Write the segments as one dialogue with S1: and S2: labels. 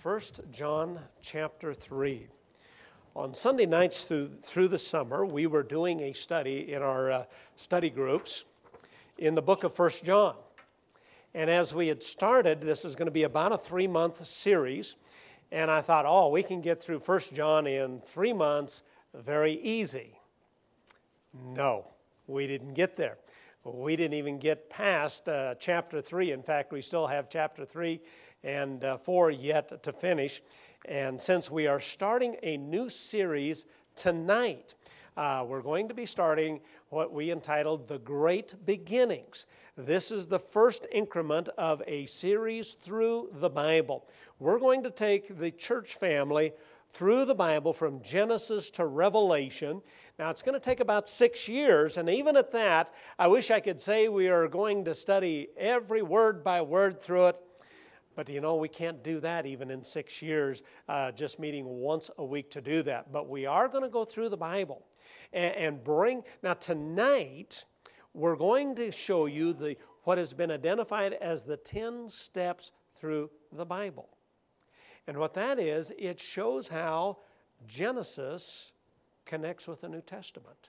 S1: First John chapter 3. On Sunday nights through the summer, we were doing a study in our study groups in the book of First John. And as we had started, this is going to be about a 3-month series. And I thought, we can get through First John in 3 months very easy. No, we didn't get there. We didn't even get past chapter 3. In fact, we still have chapter 3 and 4 yet to finish. And since we are starting a new series tonight, we're going to be starting what we entitled The Great Beginnings. This is the first increment of a series through the Bible. We're going to take the church family through the Bible from Genesis to Revelation. Now, it's going to take about 6 years, and even at that, I wish I could say we are going to study every word by word through it. But we can't do that even in 6 years, just meeting once a week to do that. But we are going to go through the Bible and bring. Now tonight, we're going to show you what has been identified as the 10 steps through the Bible. And what that is, it shows how Genesis connects with the New Testament.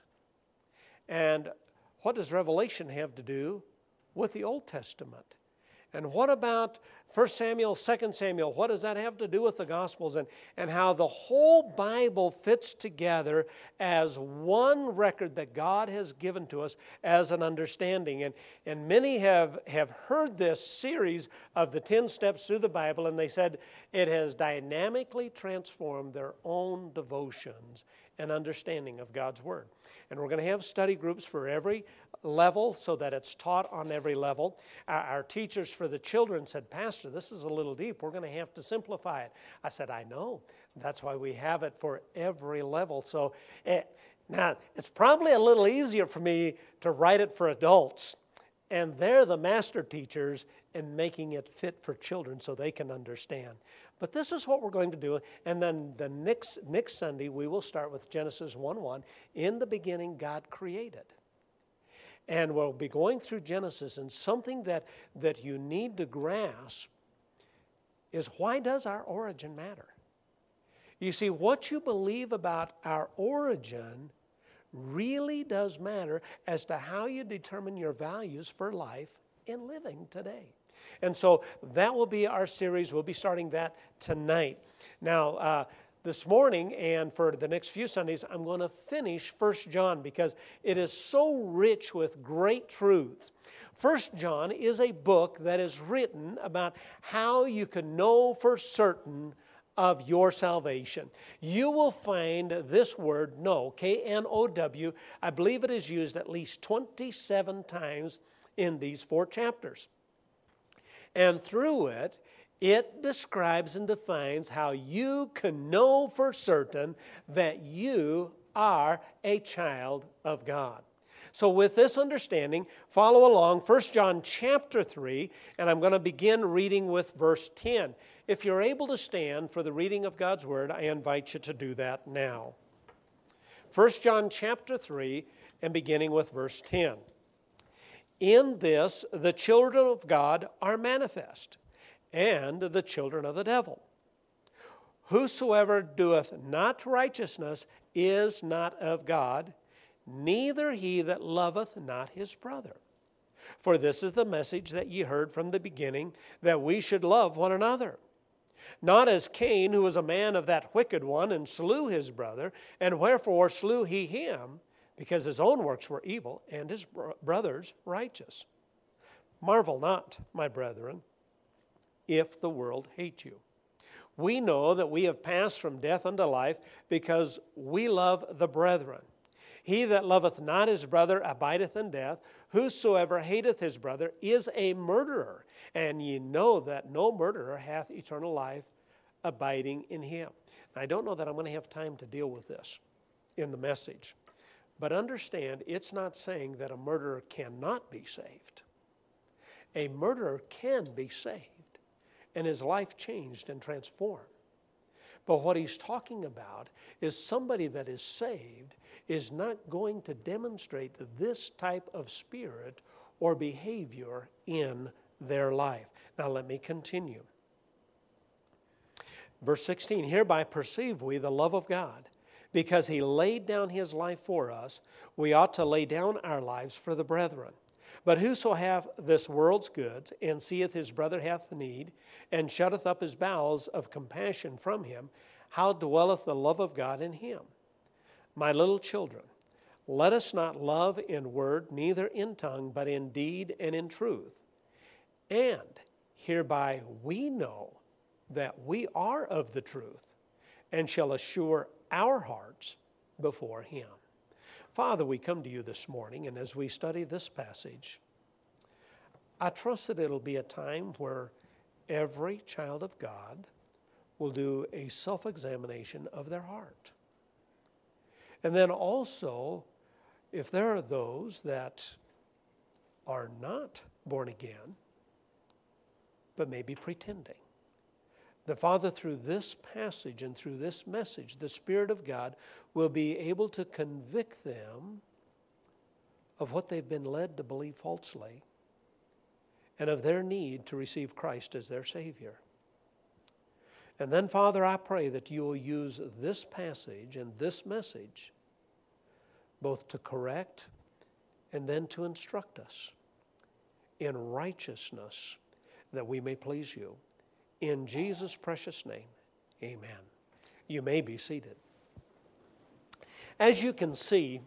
S1: And what does Revelation have to do with the Old Testament? And what about 1 Samuel, 2 Samuel? What does that have to do with the Gospels? And how the whole Bible fits together as one record that God has given to us as an understanding. And many have heard this series of the 10 steps through the Bible, and they said it has dynamically transformed their own devotions and understanding of God's Word. And we're going to have study groups for every level so that it's taught on every level. Our teachers for the children said, "Pastor, this is a little deep. We're going to have to simplify it." I said, "I know. That's why we have it for every level." So now, it's probably a little easier for me to write it for adults. And they're the master teachers in making it fit for children so they can understand. But this is what we're going to do. And then the next Sunday, we will start with Genesis 1:1. In the beginning, God created. And we'll be going through Genesis, and something that you need to grasp is, why does our origin matter? You see, what you believe about our origin really does matter as to how you determine your values for life and living today. And so that will be our series. We'll be starting that tonight. Now, this morning and for the next few Sundays, I'm going to finish 1 John because it is so rich with great truths. 1 John is a book that is written about how you can know for certain of your salvation. You will find this word know, K-N-O-W, I believe it is used at least 27 times in these 4 chapters. And through it, it describes and defines how you can know for certain that you are a child of God. So with this understanding, follow along, 1 John chapter 3, and I'm going to begin reading with verse 10. If you're able to stand for the reading of God's Word, I invite you to do that now. 1 John chapter 3, and beginning with verse 10. In this, the children of God are manifest, and the children of the devil. Whosoever doeth not righteousness is not of God, neither he that loveth not his brother. For this is the message that ye heard from the beginning, that we should love one another. Not as Cain, who was a man of that wicked one, and slew his brother. And wherefore slew he him? Because his own works were evil, and his brother's righteous. Marvel not, my brethren, if the world hate you. We know that we have passed from death unto life, because we love the brethren. He that loveth not his brother abideth in death. Whosoever hateth his brother is a murderer. And ye know that no murderer hath eternal life abiding in him. Now, I don't know that I'm going to have time to deal with this in the message. But understand, it's not saying that a murderer cannot be saved. A murderer can be saved and his life changed and transformed. But what he's talking about is somebody that is saved is not going to demonstrate this type of spirit or behavior in their life. Now let me continue. Verse 16, hereby perceive we the love of God, because he laid down his life for us. We ought to lay down our lives for the brethren. But whoso hath this world's goods, and seeth his brother hath need, and shutteth up his bowels of compassion from him, how dwelleth the love of God in him? My little children, let us not love in word, neither in tongue, but in deed and in truth. And hereby we know that we are of the truth, and shall assure our hearts before him. Father, we come to you this morning, and as we study this passage, I trust that it'll be a time where every child of God will do a self-examination of their heart. And then also, if there are those that are not born again, but maybe pretending, the Father, through this passage and through this message, the Spirit of God will be able to convict them of what they've been led to believe falsely and of their need to receive Christ as their Savior. And then, Father, I pray that you will use this passage and this message both to correct and then to instruct us in righteousness, that we may please you. In Jesus' precious name, amen. You may be seated. As you can see,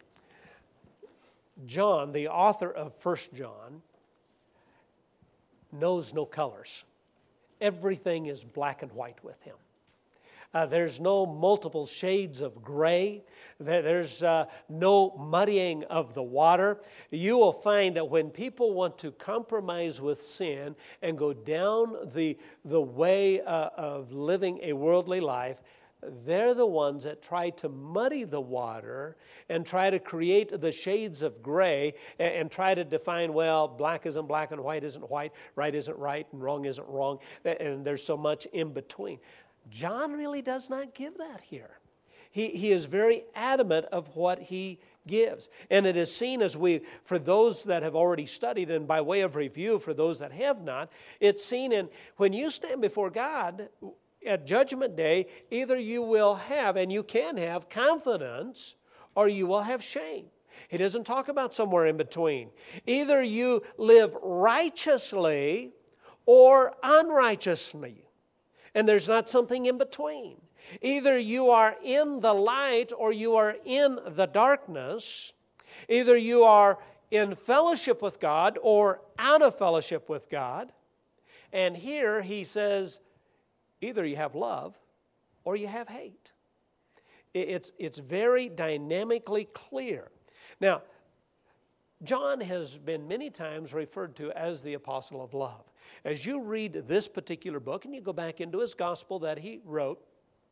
S1: John, the author of 1 John, knows no colors. Everything is black and white with him. There's no multiple shades of gray. There's no muddying of the water. You will find that when people want to compromise with sin and go down the way of living a worldly life, they're the ones that try to muddy the water and try to create the shades of gray and try to define, well, black isn't black and white isn't white, right isn't right and wrong isn't wrong, and there's so much in between. John really does not give that here. He is very adamant of what he gives. And it is seen for those that have already studied, and by way of review for those that have not, it's seen in when you stand before God at Judgment Day, either you will have, and you can have, confidence, or you will have shame. He doesn't talk about somewhere in between. Either you live righteously or unrighteously. And there's not something in between. Either you are in the light or you are in the darkness. Either you are in fellowship with God or out of fellowship with God. And here he says, either you have love or you have hate. It's very dynamically clear. Now, John has been many times referred to as the apostle of love. As you read this particular book and you go back into his gospel that he wrote,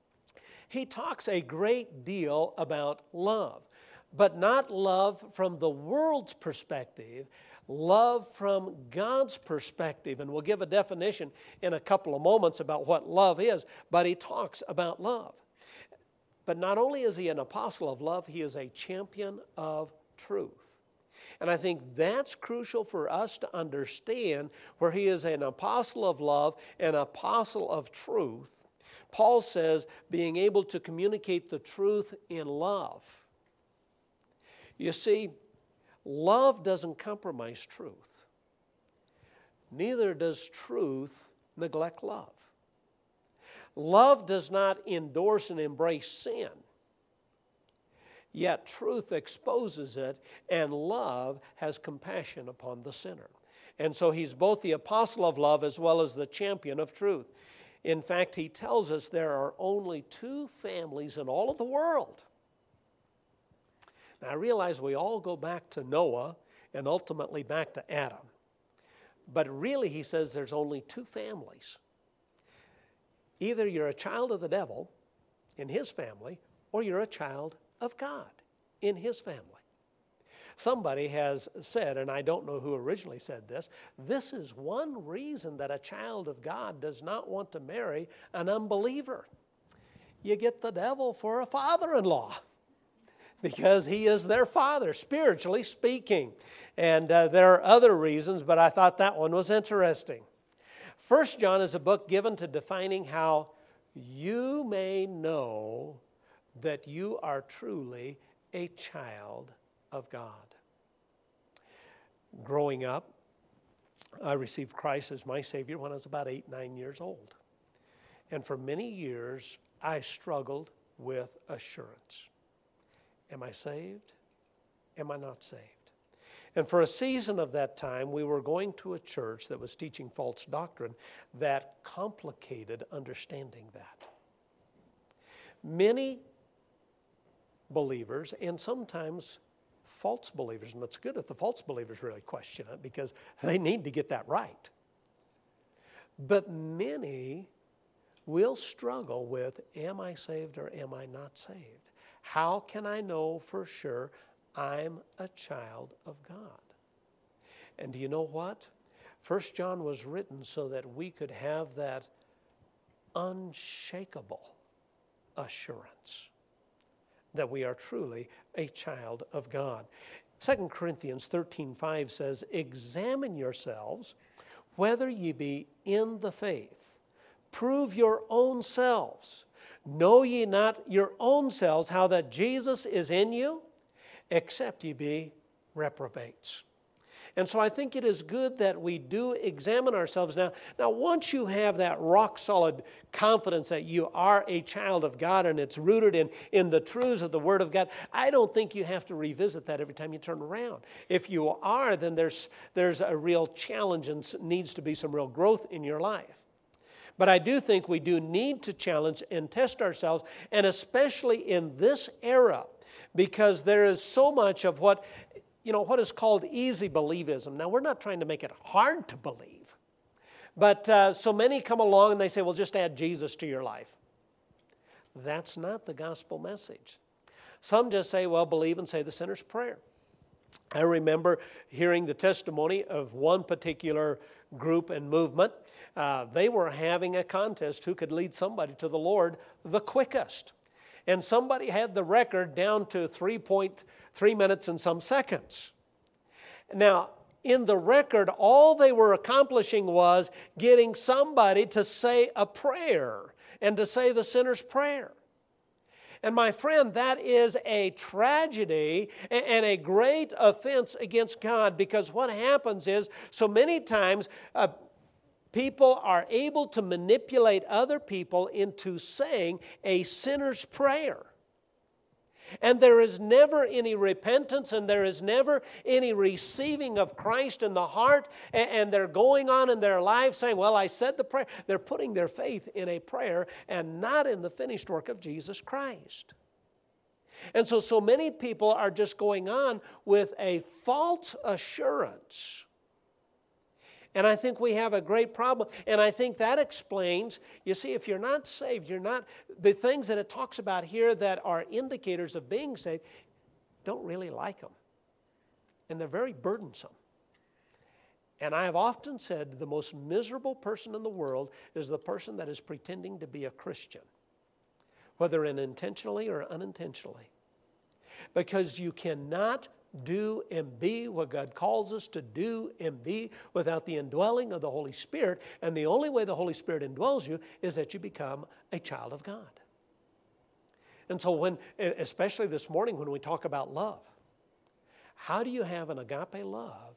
S1: he talks a great deal about love, but not love from the world's perspective, love from God's perspective. And we'll give a definition in a couple of moments about what love is, but he talks about love. But not only is he an apostle of love, he is a champion of truth. And I think that's crucial for us to understand, where he is an apostle of love, an apostle of truth. Paul says being able to communicate the truth in love. You see, love doesn't compromise truth. Neither does truth neglect love. Love does not endorse and embrace sin. Yet truth exposes it, and love has compassion upon the sinner. And so he's both the apostle of love as well as the champion of truth. In fact, he tells us there are only two families in all of the world. Now, I realize we all go back to Noah and ultimately back to Adam. But really, he says there's only two families. Either you're a child of the devil in his family, or you're a child of God in his family. Somebody has said, and I don't know who originally said this is one reason that a child of God does not want to marry an unbeliever. You get the devil for a father-in-law because he is their father, spiritually speaking. And there are other reasons, but I thought that one was interesting. 1 John is a book given to defining how you may know that you are truly a child of God. Growing up, I received Christ as my Savior when I was about 8, 9 years old. And for many years, I struggled with assurance. Am I saved? Am I not saved? And for a season of that time, we were going to a church that was teaching false doctrine that complicated understanding that. Many believers, and sometimes false believers, and it's good if the false believers really question it because they need to get that right. But many will struggle with, am I saved or am I not saved? How can I know for sure I'm a child of God? And do you know what? 1 John was written so that we could have that unshakable assurance that we are truly a child of God. 2 Corinthians 13:5 says, examine yourselves whether ye be in the faith. Prove your own selves. Know ye not your own selves how that Jesus is in you, except ye be reprobates. And so I think it is good that we do examine ourselves now. Now, once you have that rock-solid confidence that you are a child of God and it's rooted in the truths of the Word of God, I don't think you have to revisit that every time you turn around. If you are, then there's a real challenge and needs to be some real growth in your life. But I do think we do need to challenge and test ourselves, and especially in this era, because there is so much of what is called easy believism. Now, we're not trying to make it hard to believe, but so many come along and they say, well, just add Jesus to your life. That's not the gospel message. Some just say, well, believe and say the sinner's prayer. I remember hearing the testimony of one particular group and movement. They were having a contest who could lead somebody to the Lord the quickest. And somebody had the record down to 3.3 minutes and some seconds. Now, in the record, all they were accomplishing was getting somebody to say a prayer and to say the sinner's prayer. And my friend, that is a tragedy and a great offense against God, because what happens is so many times people are able to manipulate other people into saying a sinner's prayer. And there is never any repentance, and there is never any receiving of Christ in the heart, and they're going on in their life saying, well, I said the prayer. They're putting their faith in a prayer and not in the finished work of Jesus Christ. And so many people are just going on with a false assurance. And I think we have a great problem. And I think that explains, you see, if you're not saved, the things that it talks about here that are indicators of being saved, don't really like them. And they're very burdensome. And I have often said the most miserable person in the world is the person that is pretending to be a Christian, whether intentionally or unintentionally. Because you cannot do and be what God calls us to do and be without the indwelling of the Holy Spirit. And the only way the Holy Spirit indwells you is that you become a child of God. And so especially this morning when we talk about love, how do you have an agape love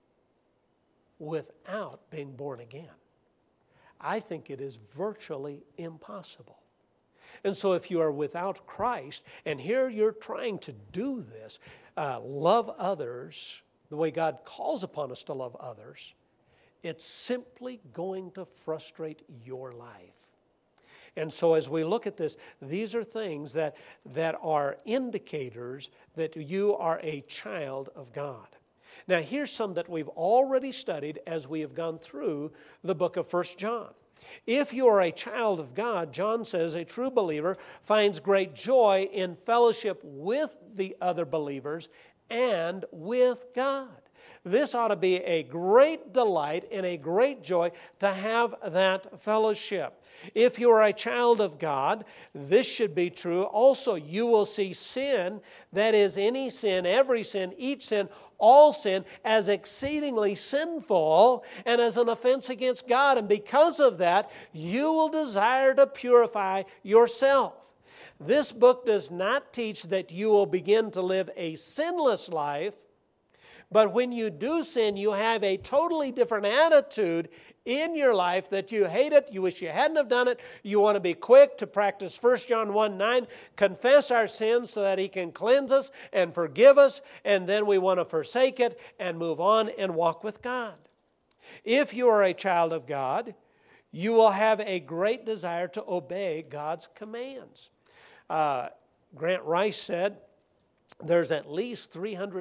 S1: without being born again? I think it is virtually impossible. And so if you are without Christ, and here you're trying to do this, love others the way God calls upon us to love others, it's simply going to frustrate your life. And so as we look at this, these are things that are indicators that you are a child of God. Now here's some that we've already studied as we have gone through the book of 1 John. If you are a child of God, John says a true believer finds great joy in fellowship with the other believers and with God. This ought to be a great delight and a great joy to have that fellowship. If you are a child of God, this should be true. Also, you will see sin, that is any sin, every sin, each sin, all sin, as exceedingly sinful and as an offense against God. And because of that, you will desire to purify yourself. This book does not teach that you will begin to live a sinless life, but when you do sin, you have a totally different attitude in your life, that you hate it, you wish you hadn't have done it, you want to be quick to practice 1 John 1:9, confess our sins so that He can cleanse us and forgive us, and then we want to forsake it and move on and walk with God. If you are a child of God, you will have a great desire to obey God's commands. Grant Rice said, there's at least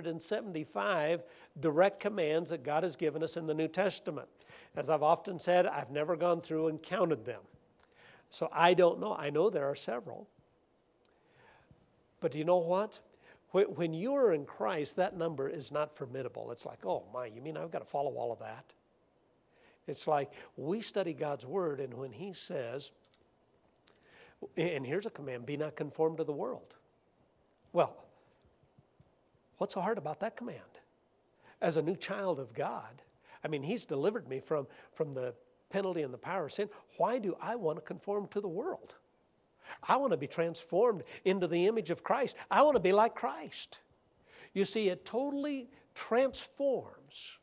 S1: 375 direct commands that God has given us in the New Testament. As I've often said, I've never gone through and counted them. So I don't know. I know there are several. But you know what? When you are in Christ, that number is not formidable. It's like, oh my, you mean I've got to follow all of that? It's like we study God's Word, and when He says, and here's a command, be not conformed to the world. Well, what's so hard about that command? As a new child of God, I mean, He's delivered me from the penalty and the power of sin. Why do I want to conform to the world? I want to be transformed into the image of Christ. I want to be like Christ. You see, it totally transforms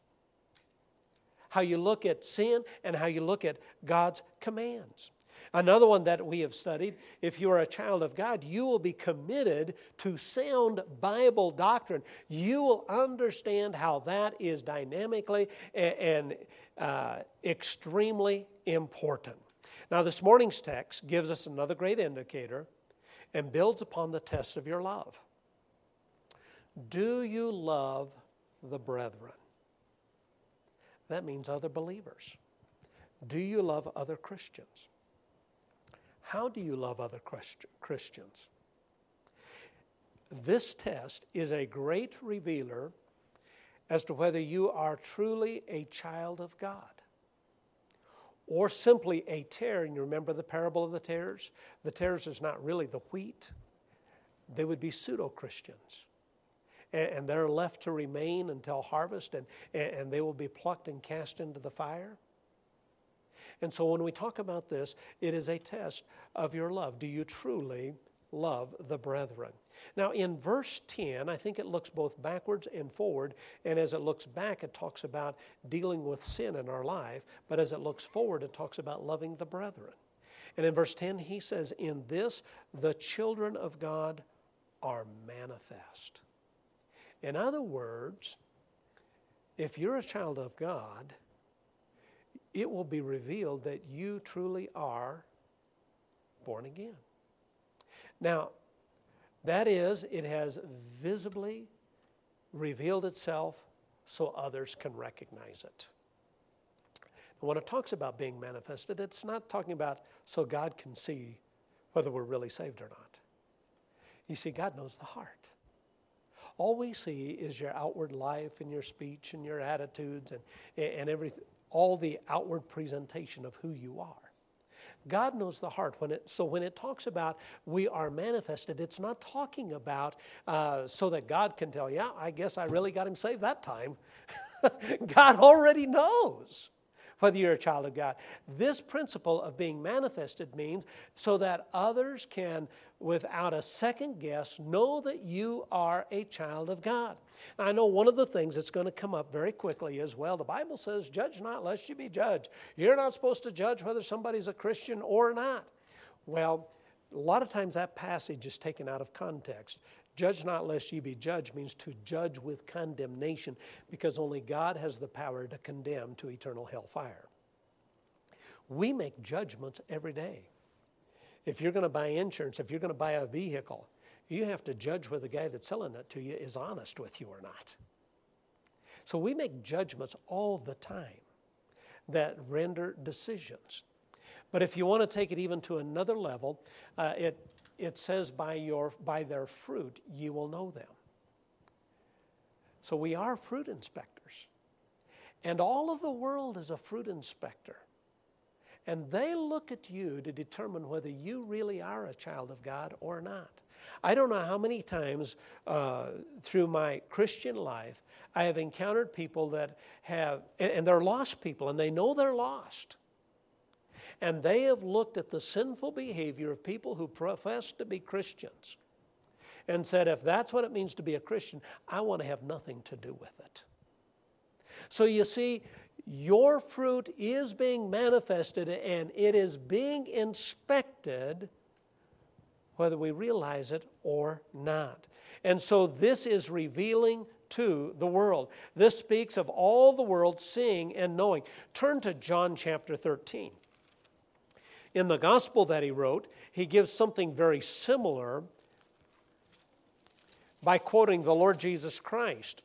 S1: how you look at sin and how you look at God's commands. Another one that we have studied, if you are a child of God, you will be committed to sound Bible doctrine. You will understand how that is dynamically and extremely important. Now, this morning's text gives us another great indicator and builds upon the test of your love. Do you love the brethren? That means other believers. Do you love other Christians? How do you love other Christians? This test is a great revealer as to whether you are truly a child of God or simply a tare. And you remember the parable of the tares? The tares is not really the wheat. They would be pseudo-Christians. And they're left to remain until harvest, and they will be plucked and cast into the fire. And so when we talk about this, it is a test of your love. Do you truly love the brethren? Now in verse 10, I think it looks both backwards and forward. And as it looks back, it talks about dealing with sin in our life. But as it looks forward, it talks about loving the brethren. And in verse 10, he says, in this, the children of God are manifest. In other words, if you're a child of God, it will be revealed that you truly are born again. Now, that is, it has visibly revealed itself so others can recognize it. And when it talks about being manifested, it's not talking about so God can see whether we're really saved or not. You see, God knows the heart. All we see is your outward life and your speech and your attitudes and everything. All the outward presentation of who you are. God knows the heart. So when it talks about we are manifested, it's not talking about so that God can tell, yeah, I guess I really got him saved that time. God already knows whether you're a child of God. This principle of being manifested means so that others can, without a second guess, know that you are a child of God. Now, I know one of the things that's going to come up very quickly is, well, the Bible says, judge not lest you be judged. You're not supposed to judge whether somebody's a Christian or not. Well, a lot of times that passage is taken out of context. Judge not lest ye be judged means to judge with condemnation, because only God has the power to condemn to eternal hellfire. We make judgments every day. If you're going to buy insurance, if you're going to buy a vehicle, you have to judge whether the guy that's selling it to you is honest with you or not. So we make judgments all the time that render decisions. But if you want to take it even to another level, it says by their fruit ye will know them. So we are fruit inspectors. And all of the world is a fruit inspector. And they look at you to determine whether you really are a child of God or not. I don't know how many times through my Christian life I have encountered people that have, and they're lost people, and they know they're lost. And they have looked at the sinful behavior of people who profess to be Christians and said, if that's what it means to be a Christian, I want to have nothing to do with it. So you see, your fruit is being manifested and it is being inspected whether we realize it or not. And so this is revealing to the world. This speaks of all the world seeing and knowing. Turn to John chapter 13. In the gospel that he wrote, he gives something very similar by quoting the Lord Jesus Christ.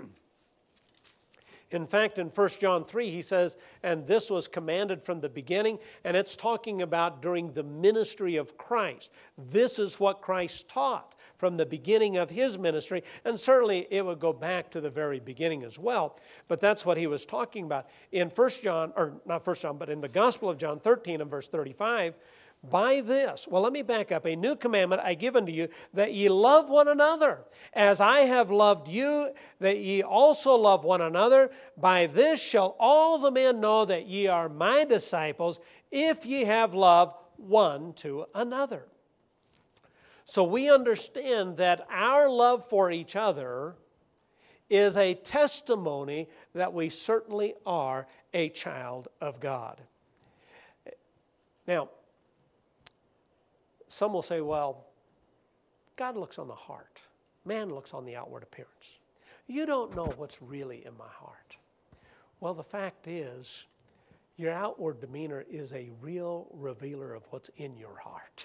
S1: In fact, in 1 John 3, he says, and this was commanded from the beginning, and it's talking about during the ministry of Christ. This is what Christ taught from the beginning of his ministry, and certainly it would go back to the very beginning as well, but that's what he was talking about. In 1 John, or not 1 John, but in the Gospel of John 13 and verse 35, by this, well, let me back up. A new commandment I give unto you, that ye love one another. As I have loved you, that ye also love one another. By this shall all the men know that ye are my disciples, if ye have love one to another. So we understand that our love for each other is a testimony that we certainly are a child of God. Now, some will say, well, God looks on the heart. Man looks on the outward appearance. You don't know what's really in my heart. Well, the fact is, your outward demeanor is a real revealer of what's in your heart.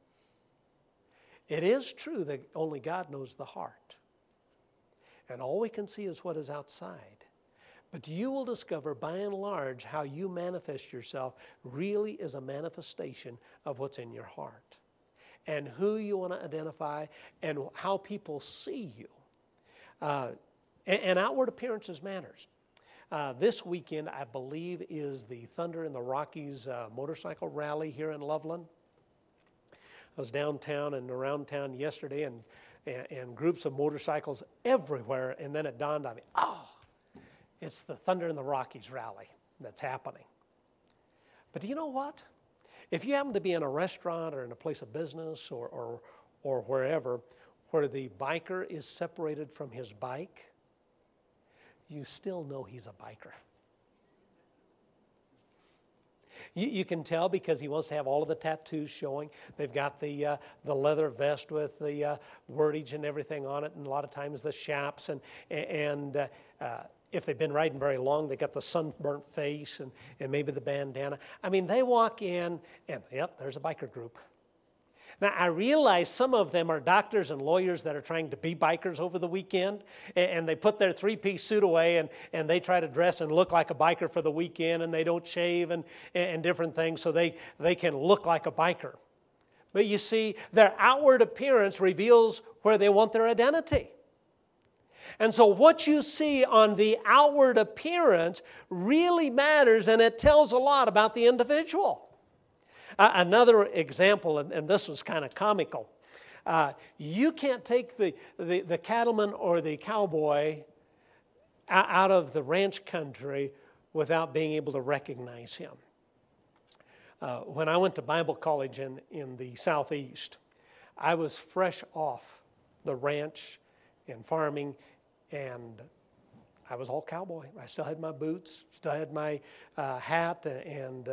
S1: It is true that only God knows the heart. And all we can see is what is outside. But you will discover, by and large, how you manifest yourself really is a manifestation of what's in your heart. And who you want to identify, and how people see you. And outward appearances matters. This weekend, I believe, is the Thunder in the Rockies motorcycle rally here in Loveland. I was downtown and around town yesterday, and groups of motorcycles everywhere, and then it dawned on me, it's the Thunder in the Rockies rally that's happening. But do you know what? If you happen to be in a restaurant or in a place of business or wherever where the biker is separated from his bike, you still know he's a biker. You can tell because he wants to have all of the tattoos showing. They've got the leather vest with the wordage and everything on it, and a lot of times the chaps, and if they've been riding very long, they got the sunburnt face and maybe the bandana. I mean, they walk in and, yep, there's a biker group. Now, I realize some of them are doctors and lawyers that are trying to be bikers over the weekend, and they put their three-piece suit away, and they try to dress and look like a biker for the weekend, and they don't shave and different things so they can look like a biker. But you see, their outward appearance reveals where they want their identity. And so what you see on the outward appearance really matters, and it tells a lot about the individual. Another example, and this was kind of comical, you can't take the cattleman or the cowboy out of the ranch country without being able to recognize him. When I went to Bible college in the Southeast, I was fresh off the ranch and farming, and I was all cowboy. I still had my boots, still had my hat, and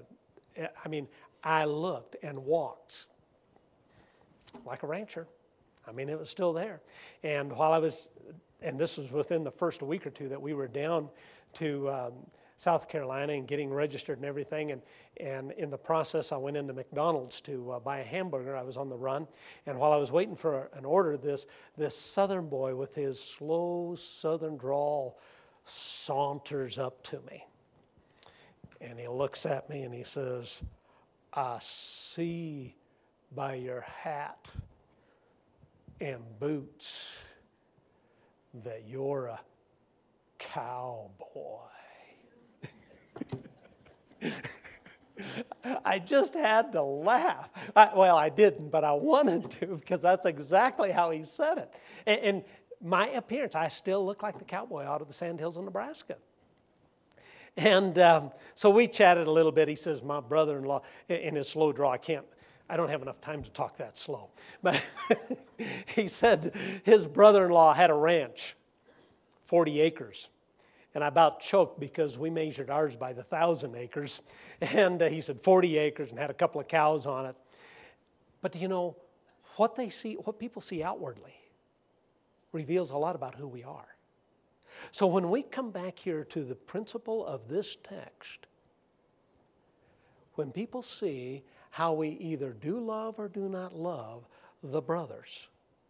S1: I looked and walked like a rancher. I mean, it was still there. And while I was, and this was within the first week or two that we were down to South Carolina and getting registered and everything, and in the process I went into McDonald's to buy a hamburger. I was on the run, and while I was waiting for an order, this southern boy with his slow southern drawl saunters up to me. And he looks at me and he says, I see by your hat and boots that you're a cowboy. I just had to laugh. I didn't, but I wanted to because that's exactly how he said it. And my appearance, I still look like the cowboy out of the Sandhills of Nebraska. And so we chatted a little bit. He says, my brother-in-law, in his slow draw, I don't have enough time to talk that slow. But he said his brother-in-law had a ranch, 40 acres. And I about choked because we measured ours by the 1,000 acres. And he said 40 acres and had a couple of cows on it. But do you know, what people see outwardly reveals a lot about who we are. So when we come back here to the principle of this text, when people see how we either do love or do not love the brothers,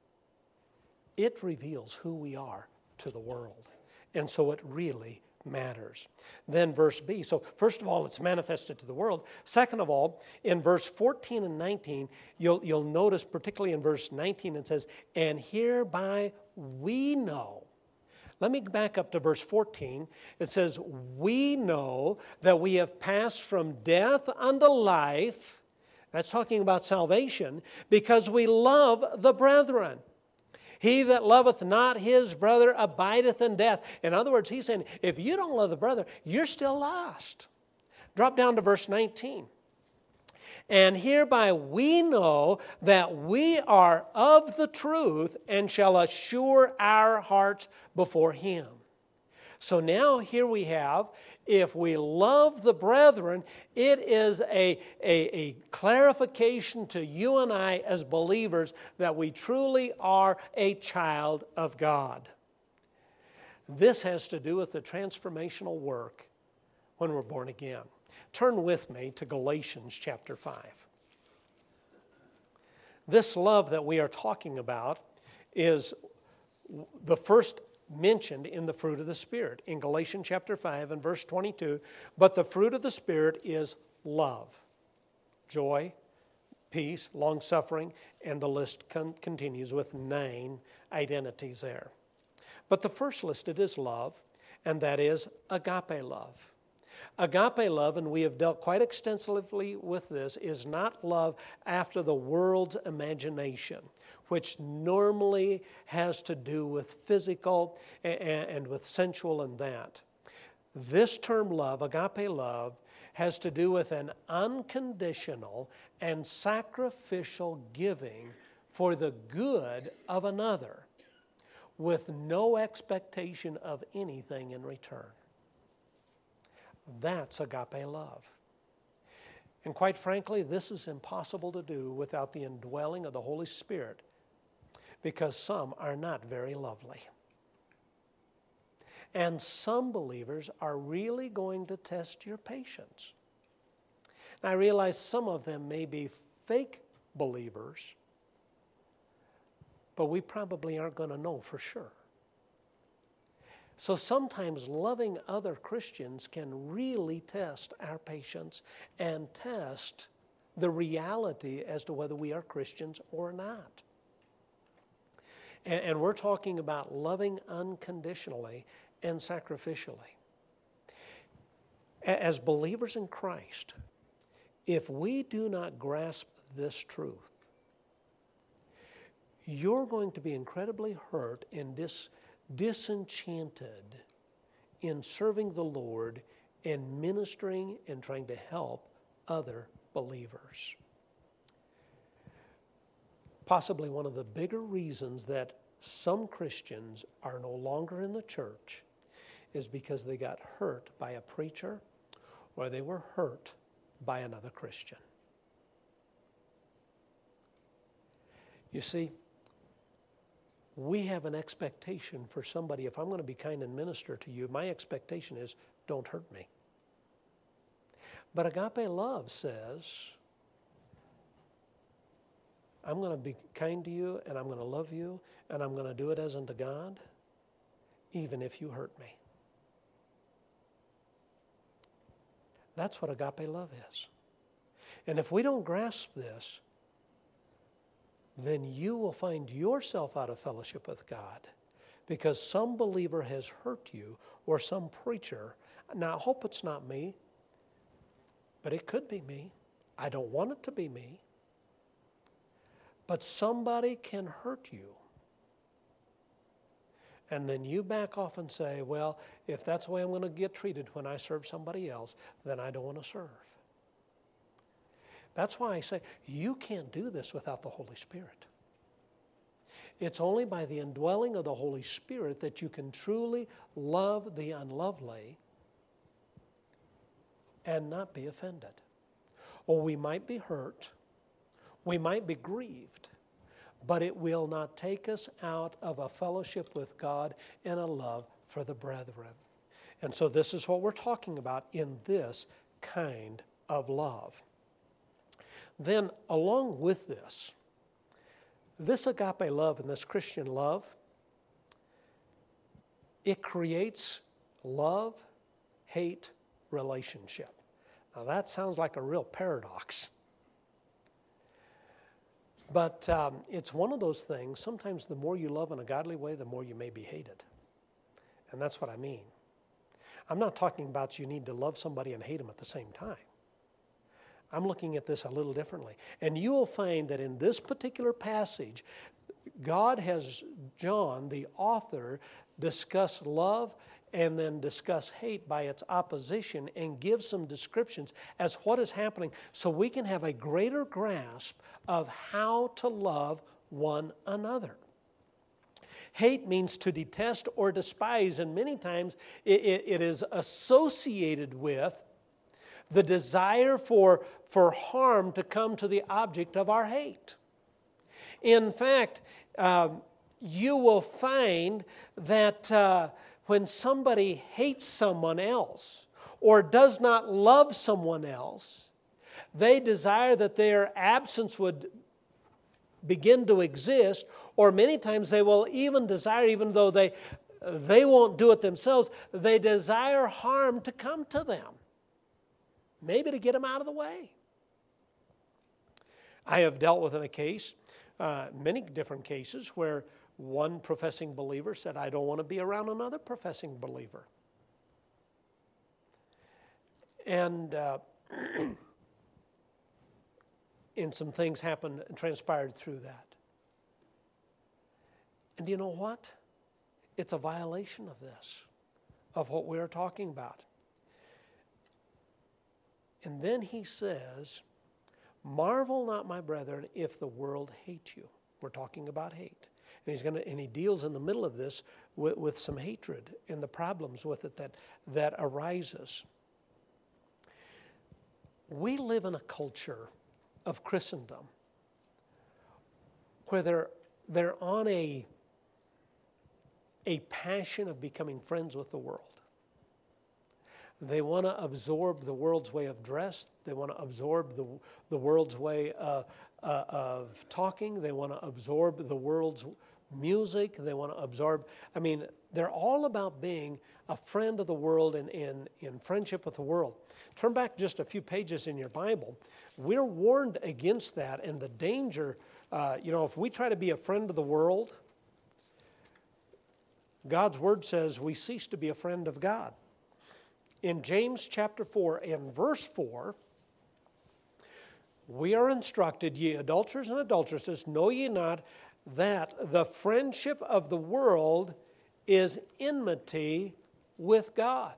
S1: it reveals who we are to the world. And so it really matters. Then verse B. So first of all, it's manifested to the world. Second of all, in verse 14 and 19, you'll notice particularly in verse 19 it says, and hereby we know. Let me back up to verse 14. It says, we know that we have passed from death unto life. That's talking about salvation, because we love the brethren. He that loveth not his brother abideth in death. In other words, he's saying, if you don't love the brother, you're still lost. Drop down to verse 19. And hereby we know that we are of the truth and shall assure our hearts before him. So now here we have, if we love the brethren, it is a clarification to you and I as believers that we truly are a child of God. This has to do with the transformational work when we're born again. Turn with me to Galatians chapter 5. This love that we are talking about is the first mentioned in the fruit of the Spirit. In Galatians chapter 5 and verse 22, but the fruit of the Spirit is love, joy, peace, long-suffering, and the list continues with 9 identities there. But the first listed is love, and that is agape love. Agape love, and we have dealt quite extensively with this, is not love after the world's imagination, which normally has to do with physical and with sensual and that. This term love, agape love, has to do with an unconditional and sacrificial giving for the good of another with no expectation of anything in return. That's agape love. And quite frankly, this is impossible to do without the indwelling of the Holy Spirit, because some are not very lovely. And some believers are really going to test your patience. Now, I realize some of them may be fake believers, but we probably aren't going to know for sure. So sometimes loving other Christians can really test our patience and test the reality as to whether we are Christians or not. And we're talking about loving unconditionally and sacrificially. As believers in Christ, if we do not grasp this truth, you're going to be incredibly hurt and disenchanted in serving the Lord and ministering and trying to help other believers. Possibly one of the bigger reasons that some Christians are no longer in the church is because they got hurt by a preacher or they were hurt by another Christian. You see, we have an expectation for somebody. If I'm going to be kind and minister to you, my expectation is, don't hurt me. But agape love says, I'm going to be kind to you, and I'm going to love you, and I'm going to do it as unto God, even if you hurt me. That's what agape love is. And if we don't grasp this, then you will find yourself out of fellowship with God because some believer has hurt you or some preacher Now, I hope it's not me, but it could be me. I don't want it to be me. But somebody can hurt you. And then you back off and say, well, if that's the way I'm going to get treated when I serve somebody else, then I don't want to serve. That's why I say you can't do this without the Holy Spirit. It's only by the indwelling of the Holy Spirit that you can truly love the unlovely and not be offended. Or we might be hurt, we might be grieved, but it will not take us out of a fellowship with God and a love for the brethren. And so this is what we're talking about in this kind of love. Then along with this agape love and this Christian love, it creates love-hate relationship. Now that sounds like a real paradox. But it's one of those things, sometimes the more you love in a godly way, the more you may be hated. And that's what I mean. I'm not talking about you need to love somebody and hate them at the same time. I'm looking at this a little differently. And you will find that in this particular passage, God has John, the author, discuss love and then discuss hate by its opposition and give some descriptions as what is happening so we can have a greater grasp of how to love one another. Hate means to detest or despise, and many times it is associated with the desire for harm to come to the object of our hate. In fact, you will find that when somebody hates someone else or does not love someone else, they desire that their absence would begin to exist, or many times they will even desire, even though they won't do it themselves, they desire harm to come to them, maybe to get them out of the way. I have dealt with in a case, many different cases, where one professing believer said, I don't want to be around another professing believer. And some things happened and transpired through that. And you know what? It's a violation of this, of what we are talking about. And then he says, marvel not, my brethren, if the world hates you. We're talking about hate. And he deals in the middle of this with some hatred and the problems with it that arises. We live in a culture of Christendom where they're on a passion of becoming friends with the world. They want to absorb the world's way of dress. They want to absorb the world's way of talking. They want to absorb the world's music. They want to absorb, they're all about being a friend of the world and in friendship with the world. Turn back just a few pages in your Bible. We're warned against that and the danger, if we try to be a friend of the world, God's Word says we cease to be a friend of God. In James chapter 4 and verse 4, we are instructed, ye adulterers and adulteresses, know ye not that the friendship of the world is enmity with God.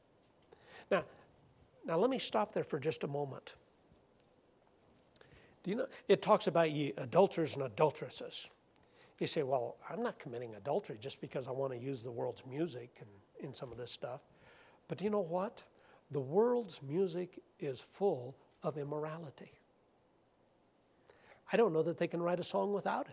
S1: Now let me stop there for just a moment. Do you know, it talks about ye adulterers and adulteresses. You say, well, I'm not committing adultery just because I want to use the world's music and in some of this stuff. But do you know what? The world's music is full of immorality. I don't know that they can write a song without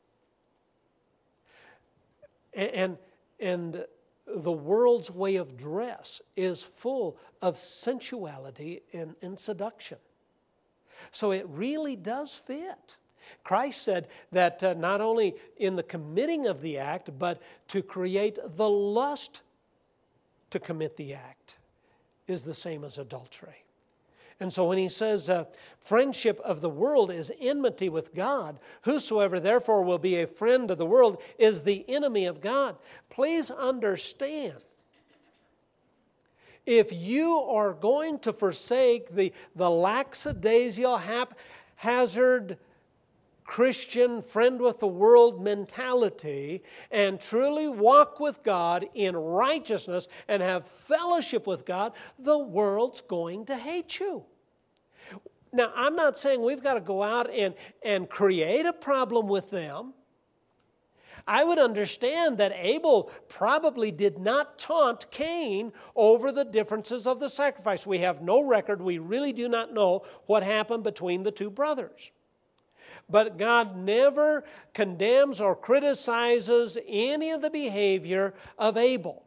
S1: it. And the world's way of dress is full of sensuality and seduction. So it really does fit. Christ said that not only in the committing of the act, but to create the lust to commit the act is the same as adultery. And so when he says friendship of the world is enmity with God, whosoever therefore will be a friend of the world is the enemy of God. Please understand, If you are going to forsake the lackadaisical, haphazard, Christian friend with the world mentality and truly walk with God in righteousness and have fellowship with God, the world's going to hate you. Now, I'm not saying we've got to go out and create a problem with them. I would understand that Abel probably did not taunt Cain over the differences of the sacrifice. We have no record. We really do not know what happened between the two brothers. But God never condemns or criticizes any of the behavior of Abel.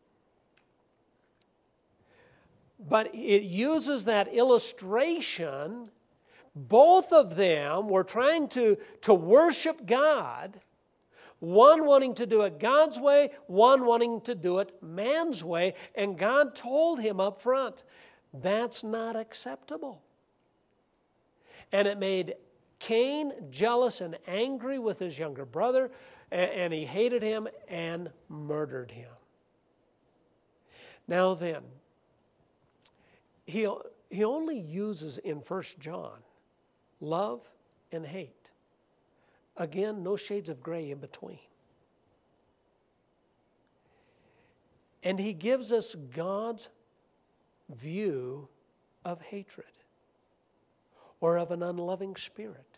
S1: But it uses that illustration. Both of them were trying to worship God, one wanting to do it God's way, one wanting to do it man's way, and God told him up front, that's not acceptable. And it made Cain jealous and angry with his younger brother, and he hated him and murdered him. Now then, he only uses in 1 John love and hate. Again, no shades of gray in between. And he gives us God's view of hatred or of an unloving spirit.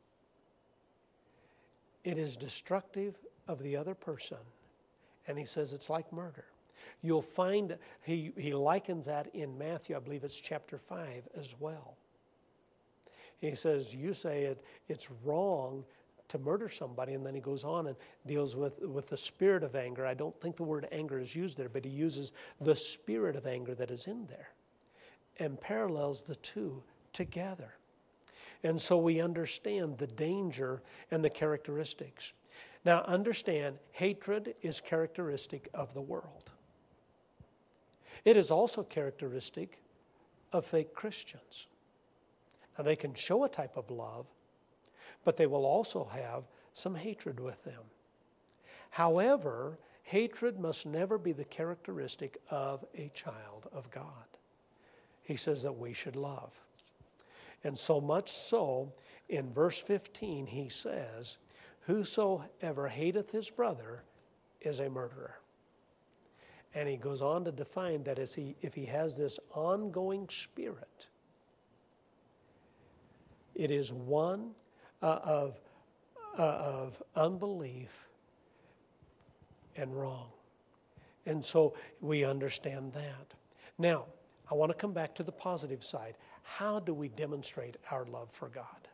S1: It is destructive of the other person. And he says it's like murder. You'll find, he likens that in Matthew, I believe it's chapter 5 as well. He says, you say it's wrong to murder somebody, and then he goes on and deals with the spirit of anger. I don't think the word anger is used there, but he uses the spirit of anger that is in there and parallels the two together. And so we understand the danger and the characteristics. Now understand, hatred is characteristic of the world. It is also characteristic of fake Christians. Now they can show a type of love, but they will also have some hatred with them. However, hatred must never be the characteristic of a child of God. He says that we should love. And so much so, in verse 15, he says, whosoever hateth his brother is a murderer. And he goes on to define that if he has this ongoing spirit, it is one of unbelief and wrong. And so we understand that. Now, I want to come back to the positive side. How do we demonstrate our love for God?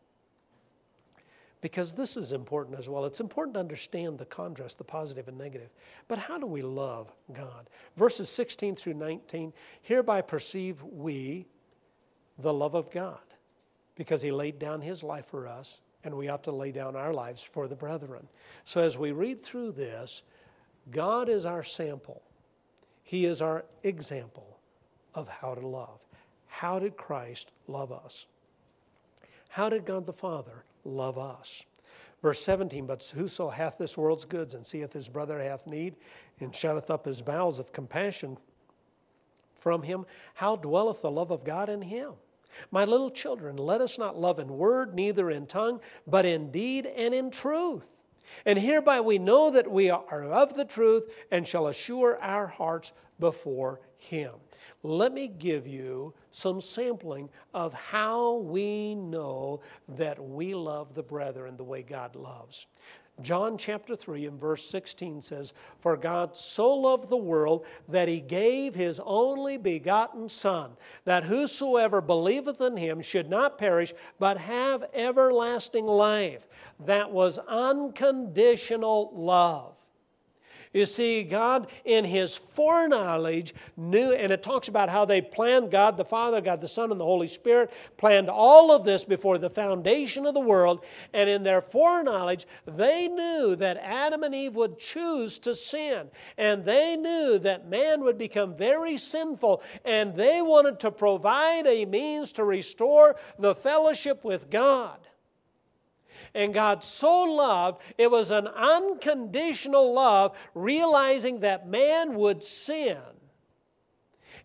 S1: Because this is important as well. It's important to understand the contrast, the positive and negative. But how do we love God? Verses 16 through 19, hereby perceive we the love of God, because he laid down his life for us, and we ought to lay down our lives for the brethren. So as we read through this, God is our sample. He is our example of how to love. How did Christ love us? How did God the Father love us? Verse 17, but whoso hath this world's goods and seeth his brother hath need, and shutteth up his bowels of compassion from him, how dwelleth the love of God in him? My little children, let us not love in word, neither in tongue, but in deed and in truth. And hereby we know that we are of the truth and shall assure our hearts before him. Let me give you some sampling of how we know that we love the brethren the way God loves. John chapter 3 and verse 16 says, for God so loved the world that he gave his only begotten Son, that whosoever believeth in him should not perish, but have everlasting life. That was unconditional love. You see, God in his foreknowledge knew, and it talks about how they planned, God the Father, God the Son, and the Holy Spirit planned all of this before the foundation of the world. And in their foreknowledge, they knew that Adam and Eve would choose to sin. And they knew that man would become very sinful. And they wanted to provide a means to restore the fellowship with God. And God so loved, it was an unconditional love, realizing that man would sin.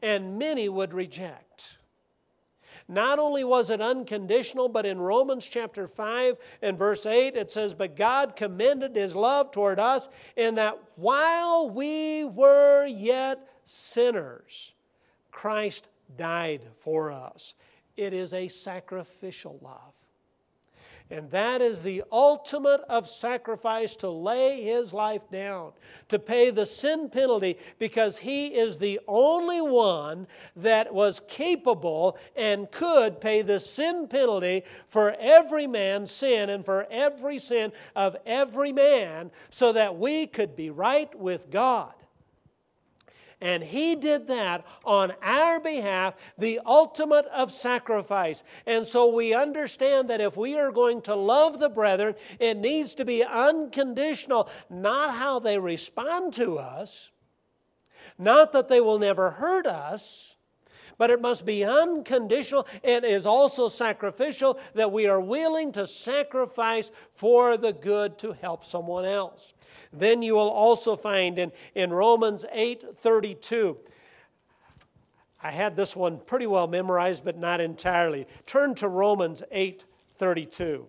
S1: and many would reject. Not only was it unconditional, but in Romans chapter 5 and verse 8 it says, "But God commended His love toward us in that while we were yet sinners, Christ died for us." It is a sacrificial love. And that is the ultimate of sacrifice, to lay His life down, to pay the sin penalty, because He is the only one that was capable and could pay the sin penalty for every man's sin and for every sin of every man, so that we could be right with God. And He did that on our behalf, the ultimate of sacrifice. And so we understand that if we are going to love the brethren, it needs to be unconditional, not how they respond to us, not that they will never hurt us, but it must be unconditional. It is also sacrificial, that we are willing to sacrifice for the good to help someone else. Then you will also find in Romans 8:32. I had this one pretty well memorized, but not entirely. Turn to Romans 8:32.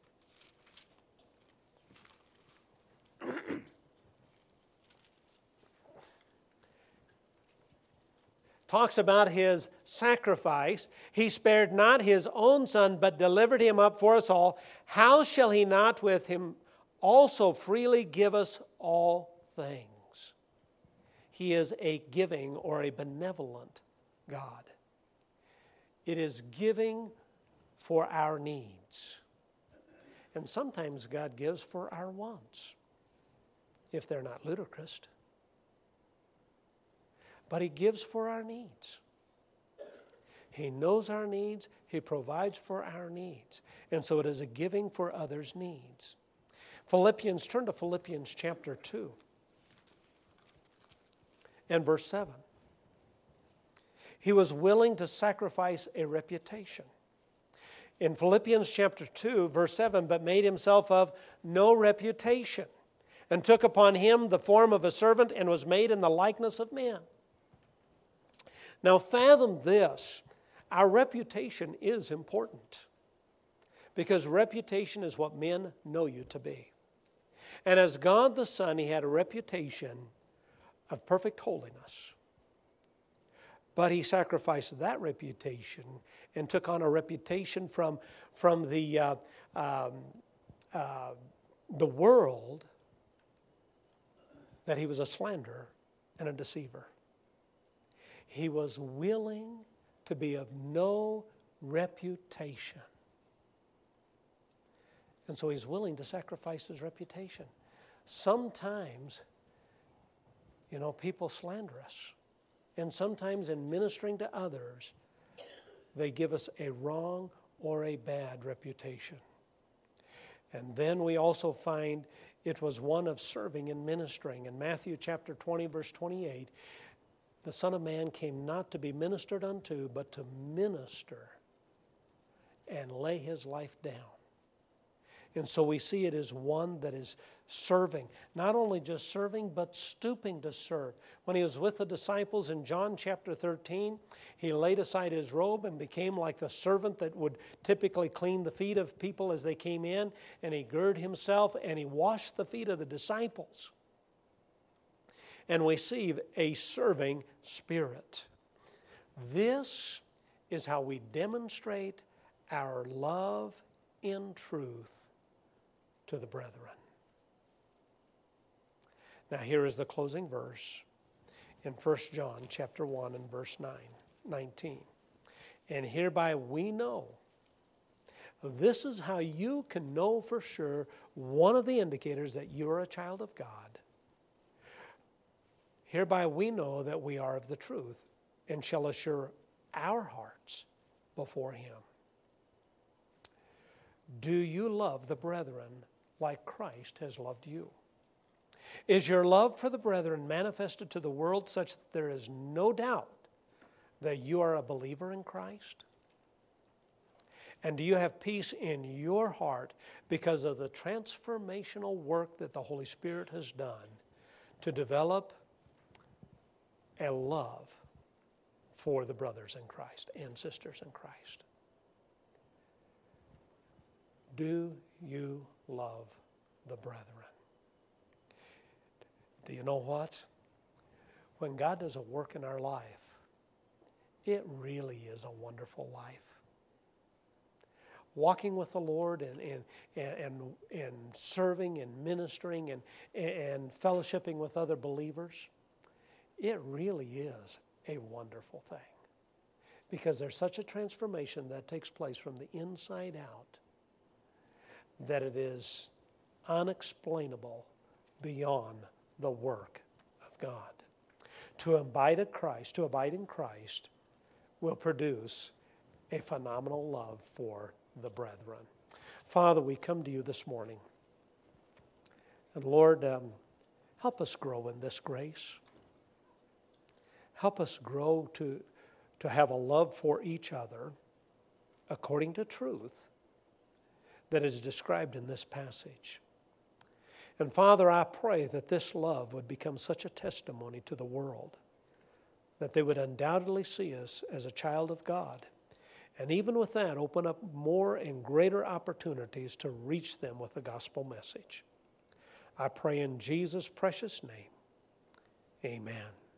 S1: Talks about His sacrifice. "He spared not His own Son, but delivered Him up for us all. How shall He not with Him also freely give us all things?" He is a giving or a benevolent God. It is giving for our needs. And sometimes God gives for our wants, if they're not ludicrous. But He gives for our needs. He knows our needs. He provides for our needs. And so it is a giving for others' needs. Turn to Philippians chapter 2 and verse 7. He was willing to sacrifice a reputation. In Philippians chapter 2, verse 7, "But made Himself of no reputation, and took upon Him the form of a servant, and was made in the likeness of men." Now fathom this, our reputation is important, because reputation is what men know you to be. And as God the Son, He had a reputation of perfect holiness. But He sacrificed that reputation and took on a reputation from the world, that He was a slanderer and a deceiver. He was willing to be of no reputation. And so He's willing to sacrifice His reputation. Sometimes, people slander us. And sometimes in ministering to others, they give us a wrong or a bad reputation. And then we also find it was one of serving and ministering. In Matthew chapter 20, verse 28, the Son of Man came not to be ministered unto, but to minister and lay His life down. And so we see it as one that is serving. Not only just serving, but stooping to serve. When He was with the disciples in John chapter 13, He laid aside His robe and became like the servant that would typically clean the feet of people as they came in. And He girded Himself and He washed the feet of the disciples. And we see a serving spirit. This is how we demonstrate our love in truth to the brethren. Now here is the closing verse in 1 John chapter 1 and verse 19. "And hereby we know," this is how you can know for sure, one of the indicators that you are a child of God. "Hereby we know that we are of the truth, and shall assure our hearts before Him." Do you love the brethren like Christ has loved you? Is your love for the brethren manifested to the world such that there is no doubt that you are a believer in Christ? And do you have peace in your heart because of the transformational work that the Holy Spirit has done to develop a love for the brothers in Christ and sisters in Christ. Do you love the brethren? Do you know what? When God does a work in our life, it really is a wonderful life. Walking with the Lord and serving and ministering and fellowshipping with other believers, it really is a wonderful thing. Because there's such a transformation that takes place from the inside out that it is unexplainable beyond the work of God. To abide in Christ will produce a phenomenal love for the brethren. Father, we come to you this morning. And Lord, help us grow in this grace. Help us grow to have a love for each other according to truth that is described in this passage. And Father, I pray that this love would become such a testimony to the world that they would undoubtedly see us as a child of God. And even with that, open up more and greater opportunities to reach them with the gospel message. I pray in Jesus' precious name. Amen.